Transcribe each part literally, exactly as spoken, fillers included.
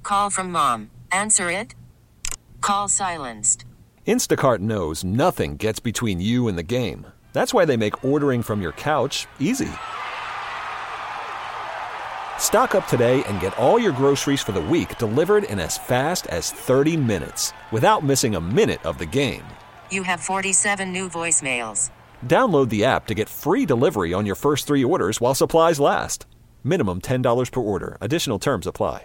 call from mom. Answer it. Call silenced. Instacart knows nothing gets between you and the game. That's why they make ordering from your couch easy. Stock up today and get all your groceries for the week delivered in as fast as thirty minutes without missing a minute of the game. You have forty-seven new voicemails. Download the app to get free delivery on your first three orders while supplies last. Minimum ten dollars per order. Additional terms apply.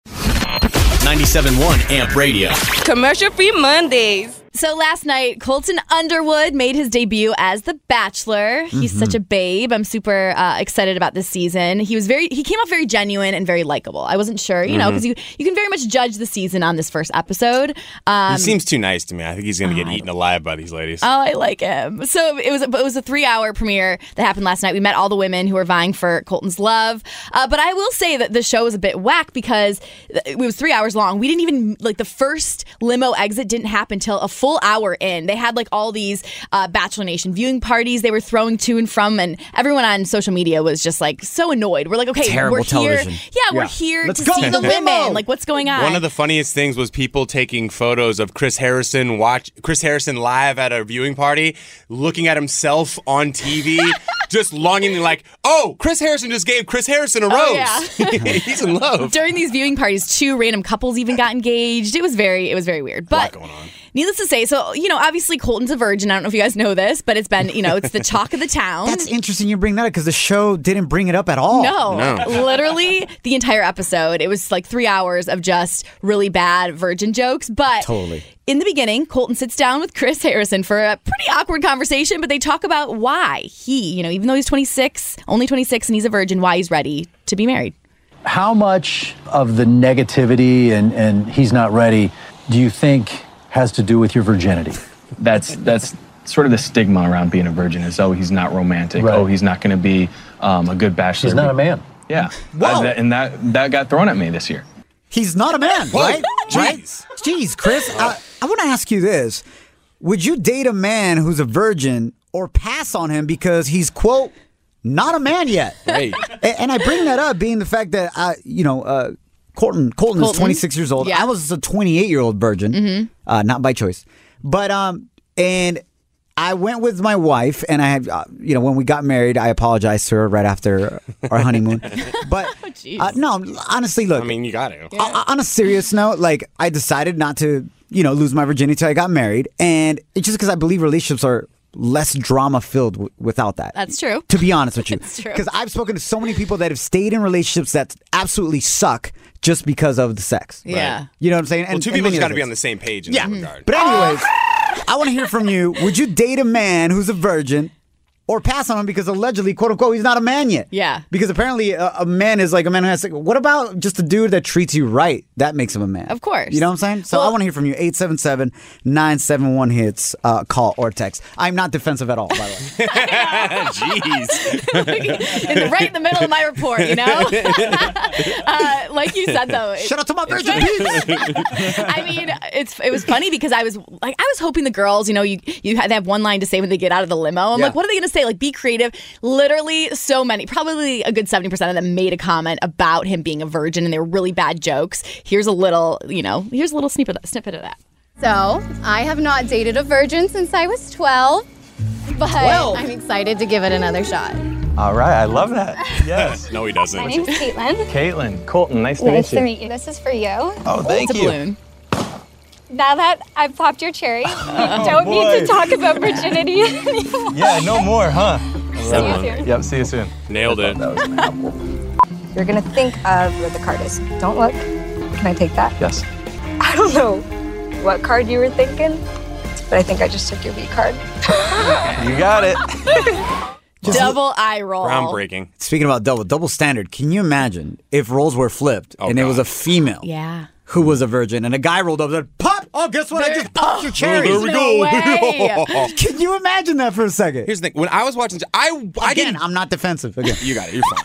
ninety-seven point one Amp Radio. Commercial-free Mondays. So last night, Colton Underwood made his debut as The Bachelor. He's mm-hmm. such a babe. I'm super uh, excited about this season. He was very, he came off very genuine and very likable. I wasn't sure, you mm-hmm. know, because you, you can very much judge the season on this first episode. Um, he seems too nice to me. I think he's going to get eaten alive by these ladies. Oh, I like him. So it was, it was a three-hour premiere that happened last night. We met all the women who were vying for Colton's love. Uh, but I will say that the show was a bit whack because it was three hours long. We didn't even, like, the first limo exit didn't happen till a full hour in. They had like all these uh, Bachelor Nation viewing parties they were throwing to and from, and everyone on social media was just like so annoyed. We're like, okay, Terrible we're television. here. Yeah, yeah, we're here Let's to go. see the women. Like, what's going on? One of the funniest things was people taking photos of Chris Harrison watch Chris Harrison live at a viewing party, looking at himself on T V, just longingly like, oh, Chris Harrison just gave Chris Harrison a rose. Oh, yeah. He's in love. During these viewing parties, two random couples even got engaged. It was very, it was very weird. But a lot going on. Needless to say, so, you know, obviously Colton's a virgin. I don't know if you guys know this, but it's been, you know, it's the talk of the town. That's interesting you bring that up because the show didn't bring it up at all. No, no. Literally the entire episode. It was like three hours of just really bad virgin jokes. But totally. In the beginning, Colton sits down with Chris Harrison for a pretty awkward conversation, but they talk about why he, you know, even though he's twenty-six, only twenty-six and he's a virgin, why he's ready to be married. How much of the negativity and, and he's not ready do you think has to do with your virginity? That's that's sort of the stigma around being a virgin is, oh, he's not romantic. Right. Oh, he's not going to be um, a good bachelor. He's not a man. Yeah. Whoa. Uh, that, and that that got thrown at me this year. He's not a man, right? Jeez. Right? Jeez, Chris, I, I want to ask you this. Would you date a man who's a virgin or pass on him because he's, quote, not a man yet? Right. And, and I bring that up being the fact that, I, you know, uh, Colton, Colton, Colton is twenty-six years old. Yeah. I was a twenty-eight-year-old virgin, mm-hmm. uh, not by choice. But, um, and I went with my wife, and I had, uh, you know, when we got married, I apologized to her right after our honeymoon. But, oh, uh, no, honestly, look. I mean, you got to. Yeah. Uh, on a serious note, like, I decided not to, you know, lose my virginity until I got married. And it's just because I believe relationships are less drama-filled w- without that. That's true. To be honest with you. That's true. Because I've spoken to so many people that have stayed in relationships that absolutely suck just because of the sex. Yeah. Right. You know what I'm saying? Well, two and people's many got to others. be on the same page in Yeah. that regard. But anyways, I want to hear from you. Would you date a man who's a virgin or pass on him because allegedly, quote unquote, he's not a man yet? Yeah. Because apparently a, a man is like a man who has, like, what about just a dude that treats you right? That makes him a man. Of course. You know what I'm saying? So Well- I want to hear from you. eight seven seven, nine seven one, hits, uh, call or text. I'm not defensive at all, by the way. Jeez. in the, right in the middle of my report, you know? uh, like you said, though. Shout out to my virgin peeps. I mean, it's it was funny because I was like, I was hoping the girls, you know, you you have, they have one line to say when they get out of the limo. I'm Yeah. like, what are they going to say? Like, be creative. Literally, so many, probably a good seventy percent of them made a comment about him being a virgin, and they were really bad jokes. Here's a little, you know, here's a little snippet snippet of that. So, I have not dated a virgin since I was twelve, but twelve? I'm excited to give it another shot. All right, I love that. Yes. No, he doesn't. My name's Caitlin. Caitlin, Colton, nice to Nice meet you. to meet you. This is for you. Oh, thank It's a you. balloon. Now that I've popped your cherry, we don't boy. need to talk about virginity anymore. Yeah, no more, huh? See you soon. Yep, see you soon. Nailed it. That was an apple. You're gonna think of where the card is. Don't look. Can I take that? Yes. I don't know what card you were thinking, but I think I just took your V card. You got it. Just Double eye roll. Groundbreaking. Speaking about double, double standard, can you imagine if roles were flipped Oh, and it was God. a female Yeah. who was a virgin and a guy rolled up and said, pop! Oh, guess what? I just popped your cherry. there we No go. way. Can you imagine that for a second? Here's the thing. When I was watching, I, I Again, didn't. I'm not defensive. Again. You got it. You're fine.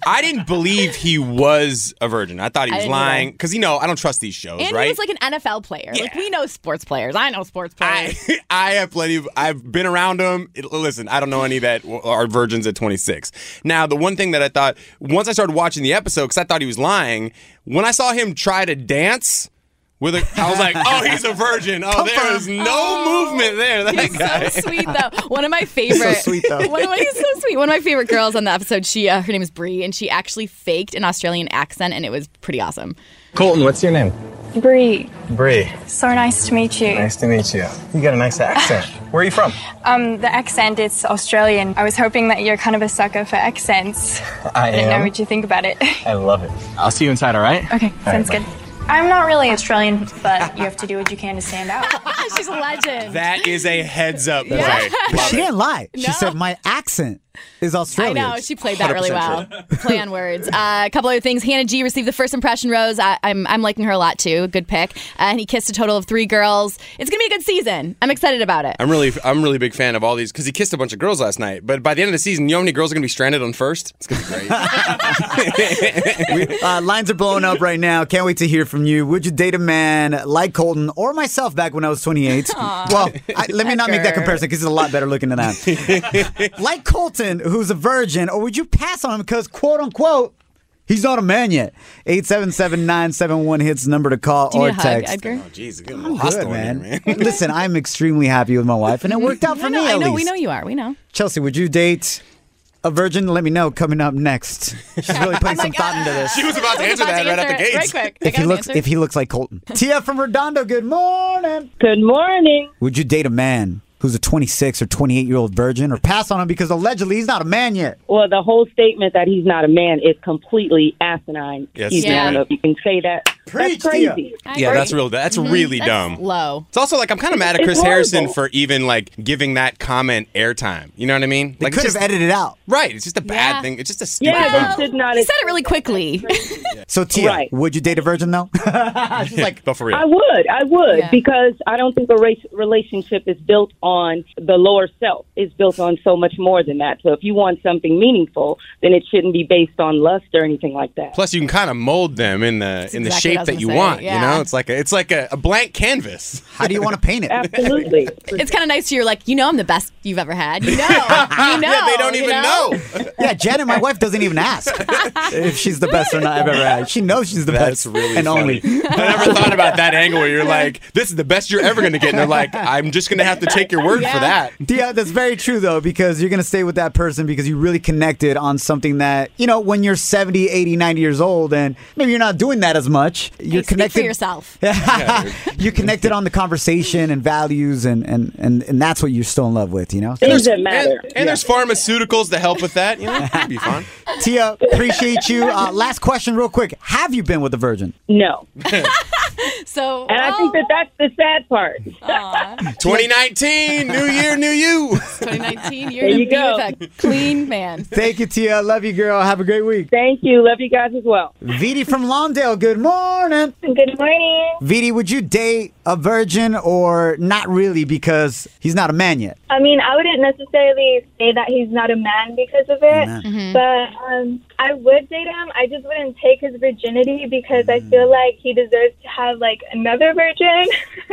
I didn't believe he was a virgin. I thought he I was didn't lying either. because you know I don't trust these shows, And right? he was like an N F L player. Like we know sports players. I know sports players. I, I have plenty of. I've been around them. It- listen, I don't know any that are virgins at twenty-six. Now, the one thing that I thought once I started watching the episode because I thought he was lying. When I saw him try to dance. With a, I was like, oh, he's a virgin. Oh, there is no Oh, movement there. That He's guy. so sweet though. One of my favorite. So sweet, though. One of my, he's so sweet. One of my favorite girls on the episode. She, uh, her name is Bree, and she actually faked an Australian accent, and it was pretty awesome. Colton, what's your name? Bree, Bree. so nice to meet you. Nice to meet you. You got a nice accent. Where are you from? Um, the accent is Australian. I was hoping that you're kind of a sucker for accents. I didn't know am. what you think about it. I love it. I'll see you inside, all right? Okay, All sounds right, good. I'm not really Australian, but you have to do what you can to stand out. She's a legend. That is a heads up play. Yeah. But Love she it. didn't lie. She No. said my accent is I Australian. know she played that really well. one hundred Play on words. Uh, a couple other things. Hannah G received the first impression rose. I, I'm I'm liking her a lot too. Good pick. Uh, and he kissed a total of three girls. It's gonna be a good season. I'm excited about it. I'm really, I'm really big fan of all these because he kissed a bunch of girls last night. But by the end of the season, you know how many girls are gonna be stranded on first? It's gonna be great. We- uh, lines are blowing up right now. Can't wait to hear from you. Would you date a man like Colton or myself back when I was twenty-eight? Well, I, let me not make that Edgar. comparison because he's a lot better looking than that. Like Colton, who's a virgin, or would you pass on him because, quote unquote, he's not a man yet? eight seven seven, nine seven one hits number to call Do you or need a hug, text. Edgar? Oh, jeez, getting a little Good, hostile man. in here, man. Listen, I'm extremely happy with my wife, and it worked out for I know, me I at know. least. We know you are. We know. Chelsea, would you date a virgin? Let me know. Coming up next. She's really putting some thought into this. She was about to I was answer about that to right out the answer it gates. Right quick. I If got he an looks, answer. if he looks like Colton. Tia from Redondo. Good morning. Good morning. Would you date a man who's a twenty-six or twenty-eight year old virgin, or pass on him because allegedly he's not a man yet? Well, the whole statement that he's not a man is completely asinine. Yes, Excuse me, yeah. I don't know if you can say that. Preach, That's Tia. crazy. I Yeah, agree. that's real. That's really That's dumb. low. It's also like I'm kind of mad at It's Chris horrible. Harrison for even like giving that comment airtime. You know what I mean? They Like could it's have just, edited it out. right. It's just a bad Yeah. thing. It's just a stupid Yeah, comment. they should not. He said it really quickly. So Tia, Right. would you date a virgin though? She's like, But for real. I would, I would, Yeah. because I don't think a race relationship is built on the lower self. It's built on so much more than that. So if you want something meaningful, then it shouldn't be based on lust or anything like that. Plus, you can kind of mold them in the in the exactly what I shape was that gonna you say, want. yeah. You know, it's like a, it's like a, a blank canvas. how do you want to paint it? Absolutely. It's kind of nice. You're like, you know, I'm the best you've ever had. You know, you know. yeah, they don't you even know. Yeah, Janet, my wife, doesn't even ask if she's the best or not I've ever had. She knows she's the That's best really and funny. only. I never thought about that angle where you're like, this is the best you're ever going to get. And they're like, I'm just going to have to take your word for that. Yeah, that's very true, though, because you're going to stay with that person because you really connected on something that, you know, when you're seventy, eighty, ninety years old and maybe you're not doing that as much, you're Hey, speak connected. for yourself. You're connected on the conversation and values, and, and, and, and that's what you're still in love with, you know? Things that matter. And, and there's pharmaceuticals to help with that. You know, it'd be fun. Tia, appreciate you. Uh, last question, real quick. Have you been with a virgin? No. So, And I think that that's the sad part. twenty nineteen, new year, new you. twenty nineteen, you're There gonna you be go. with a clean man. Thank you, Tia. Love you, girl. Have a great week. Thank you. Love you guys as well. Vidi from Lawndale, good morning. Good morning. Vidi, would you date a virgin or not really because he's not a man yet? I mean, I wouldn't necessarily say that he's not a man because of it, Amen. Mhm. but um, I would date him. I just wouldn't take his virginity because I feel like he deserves to have like another virgin.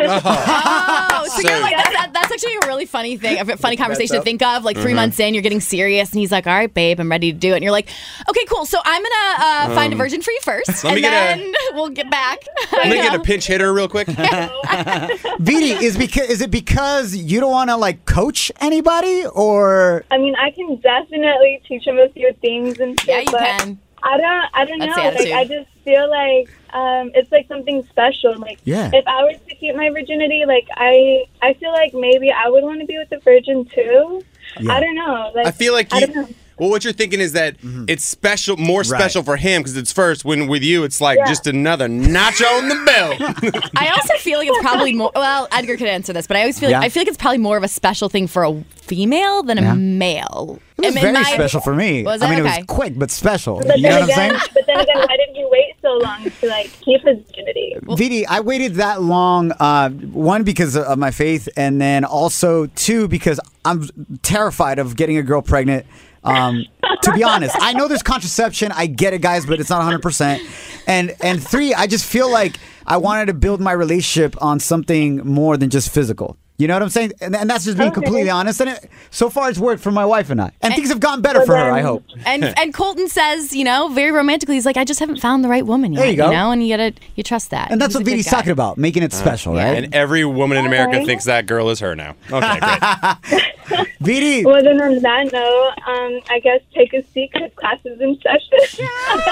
Oh, so, So- you're like, that's, that, that's actually a really funny thing, a funny conversation to think of. Like 3 months in, you're getting serious, and he's like, "All right, babe, I'm ready to do it." And you're like, "Okay, cool. So I'm gonna uh, find a virgin for you first, let and me get a- then we'll get back." Let me get a pinch hitter real quick. Vidi, is because is it because you don't want to like coach anybody, or I mean, I can definitely teach him a few things and shit, Yeah, you but can. I don't. I don't That's know. the Like, attitude. I just feel like um, it's like something special. Like, Yeah. if I were to keep my virginity, like I, I feel like maybe I would want to be with a virgin too. Yeah. I don't know. Like, I feel like I you, don't know. well, what you're thinking is that it's special, more special Right. for him because it's first. When with you, it's like Yeah. just another notch on the belt. I also feel like it's probably more. Well, Edgar could answer this, but I always feel like Yeah. I feel like it's probably more of a special thing for a female than a Yeah. male. it was In very my- special for me. Was I mean, it? it Okay. was quick but special. But You know then what I'm again, saying? but then again, why did he wait so long to like keep his virginity? Vidi, I waited that long, uh, one, because of my faith, and then also, two, because I'm terrified of getting a girl pregnant Um, to be honest, I know there's contraception. I get it, guys, but it's not one hundred percent. And and three, I just feel like I wanted to build my relationship on something more than just physical. You know what I'm saying? And, and that's just being Okay. completely honest. And it, so far, it's worked for my wife and I. And, things have gotten better Well, for her, I then- hope. And and Colton says, you know, very romantically, he's like, I just haven't found the right woman yet. There you go. know, and you gotta you trust that. And that's He's what a good Viti's guy. talking about, making it special, right? And every woman in America Alright. thinks that girl is her now. Okay, great. Viti, Well, then on that note, um, I guess take a seat because class is in session.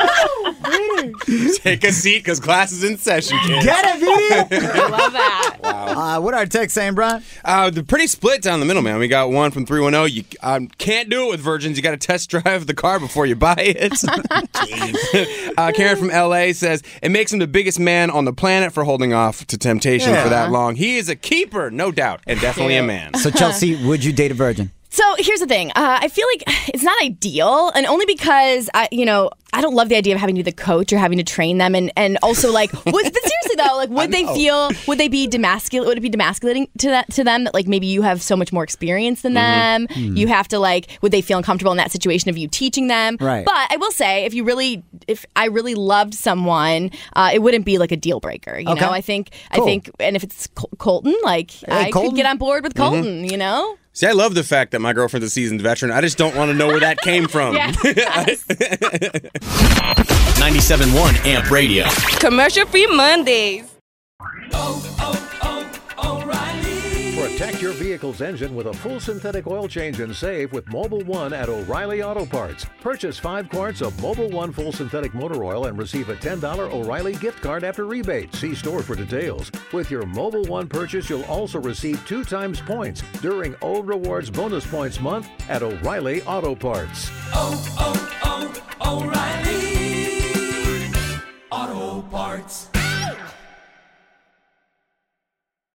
Take a seat because class is in session, kids. get it, Viti? I love that. uh, what are our texts saying, Brian? Uh, they're pretty split down the middle, man. We got one from three one zero. You um, can't do it with virgins. You got to test drive the car before you buy it. Jeez. uh, Karen from L A says, it makes him the biggest man on the planet for holding off to temptation Yeah. for that long. He is a keeper, no doubt, and definitely a man. So, Chelsea, would you date a virgin? So here's the thing. Uh, I feel like it's not ideal, and only because I, you know, I don't love the idea of having to be the coach or having to train them, and, and also like, would, but seriously though, like, would they feel? Would they be demascul? Would it be demasculating to that to them that like maybe you have so much more experience than them? You have to like, would they feel uncomfortable in that situation of you teaching them? Right. But I will say, if you really, if I really loved someone, uh, it wouldn't be like a deal breaker. You Okay. know, I think, Cool. I think, and if it's Col- Colton, like I Colton. could get on board with Colton. You know. See, I love the fact that my girlfriend's a seasoned veteran. I just don't want to know where that came from. Yes. ninety-seven point one Amp Radio. Commercial free Mondays. Protect your vehicle's engine with a full synthetic oil change and save with Mobile One at O'Reilly Auto Parts. Purchase five quarts of Mobile One full synthetic motor oil and receive a ten dollars O'Reilly gift card after rebate. See store for details. With your Mobile One purchase, you'll also receive two times points during O Rewards Bonus Points Month at O'Reilly Auto Parts. Oh, oh, oh, O'Reilly Auto Parts.